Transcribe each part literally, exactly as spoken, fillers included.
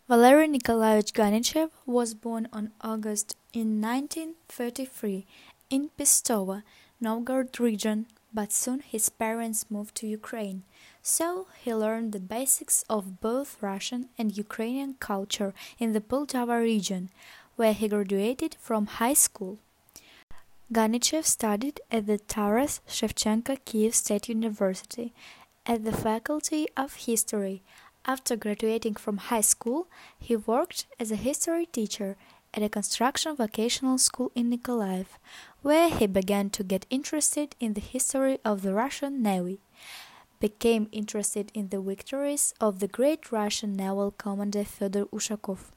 Valery Nikolaevich Ganichev was born on August in nineteen thirty-three in Pistovo, Novgorod region, but soon his parents moved to Ukraine, so he learned the basics of both Russian and Ukrainian culture in the Poltava region, where he graduated from high school. Ganichev studied at the Taras Shevchenko Kiev State University at the Faculty of History. After graduating from high school, he worked as a history teacher at a construction vocational school in Nikolaev, where he began to get interested in the history of the Russian Navy, became interested in the victories of the great Russian naval commander Fyodor Ushakov.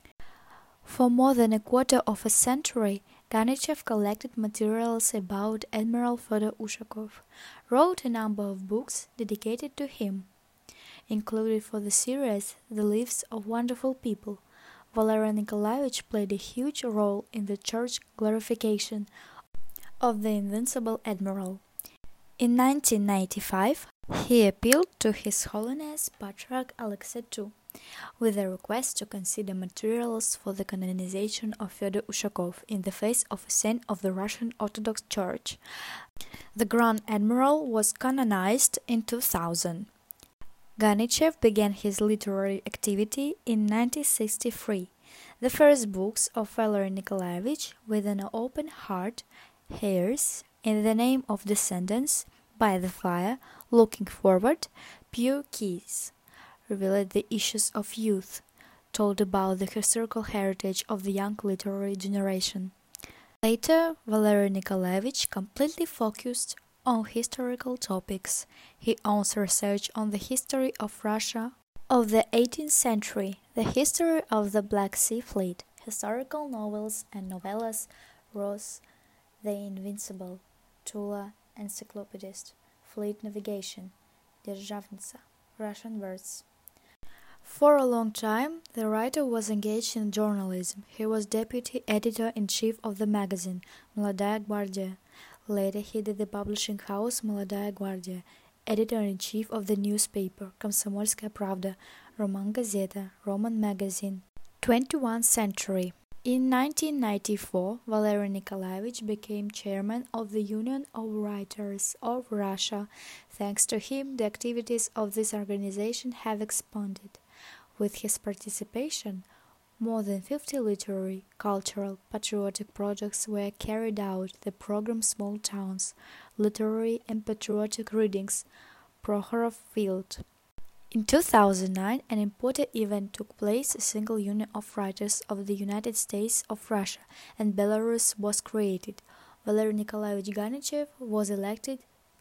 For more than a quarter of a century, Ganichev collected materials about Admiral Fyodor Ushakov, wrote a number of books dedicated to him. Included for the series The Lives of Wonderful People, Valery Nikolaevich played a huge role in the church glorification of the invincible admiral. In nineteen ninety-five, he appealed to His Holiness Patriarch Alexei the Second with a request to consider materials for the canonization of Fyodor Ushakov in the face of a saint of the Russian Orthodox Church. The Grand Admiral was canonized in two thousand. Ganichev began his literary activity in nineteen sixty-three. The first books of Valery Nikolaevich, With an Open Heart, Heirs, In the Name of Descendants, By the Fire, Looking Forward, Pure Keys, revealed the issues of youth, told about the historical heritage of the young literary generation. Later, Valery Nikolaevich completely focused on historical topics. He owns research on the history of Russia of the eighteenth century, the history of the Black Sea Fleet, historical novels and novellas, Ross, The Invincible, Tula, Encyclopedist, Fleet Navigation, Derzhavnitsa, Russian words. For a long time, the writer was engaged in journalism. He was deputy editor-in-chief of the magazine Молодая Гвардия. Later, he did the publishing house Молодая Гвардия, editor-in-chief of the newspaper Komsomolskaya Pravda, Roman Gazeta, Roman magazine, twenty-first century. In nineteen ninety-four, Valery Nikolaevich became chairman of the Union of Writers of Russia. Thanks to him, the activities of this organization have expanded. With his participation, more than fifty literary, cultural, patriotic projects were carried out. The program Small Towns, Literary and Patriotic Readings, Prokhorov Field. In two thousand nine, an important event took place. A single union of writers of the United States of Russia and Belarus was created. Valery Nikolaevich Ganichev was elected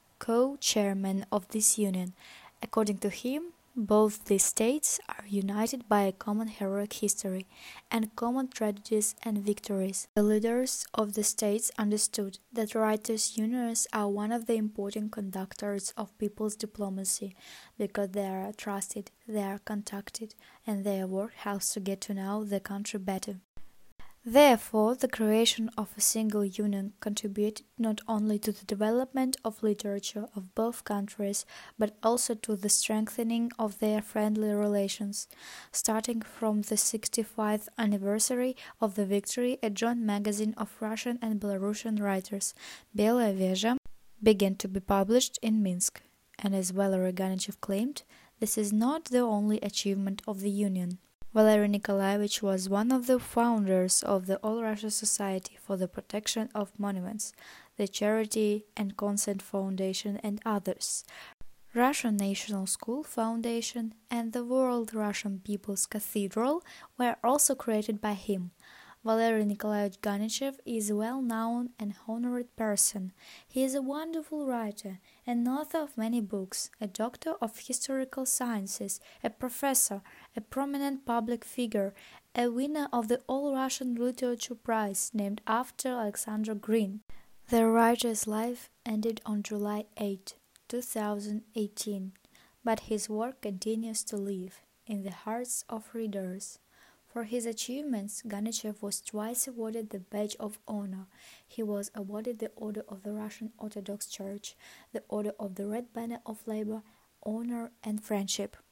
co-chairman of this union. According to him, both these states are united by a common heroic history and common tragedies and victories. The leaders of the states understood that writers' unions are one of the important conductors of people's diplomacy because they are trusted, they are contacted, and their work helps to get to know the country better. Therefore, the creation of a single union contributed not only to the development of literature of both countries, but also to the strengthening of their friendly relations. Starting from the sixty-fifth anniversary of the victory, a joint magazine of Russian and Belarusian writers, Belaya Vezha, began to be published in Minsk. And as Valery Ganichev claimed, this is not the only achievement of the union. Valery Nikolaevich was one of the founders of the All Russia Society for the Protection of Monuments, the Charity and Consent Foundation and others. Russian National School Foundation and the World Russian People's Cathedral were also created by him. Valery Nikolaevich Ganichev is a well-known and honored person. He is a wonderful writer, an author of many books, a doctor of historical sciences, a professor, a prominent public figure, a winner of the All-Russian Literature Prize named after Alexander Green. The writer's life ended on July eighth, two thousand eighteen, but his work continues to live in the hearts of readers. For his achievements, Ganichev was twice awarded the Badge of Honor. He was awarded the Order of the Russian Orthodox Church, the Order of the Red Banner of Labor, Honor and Friendship.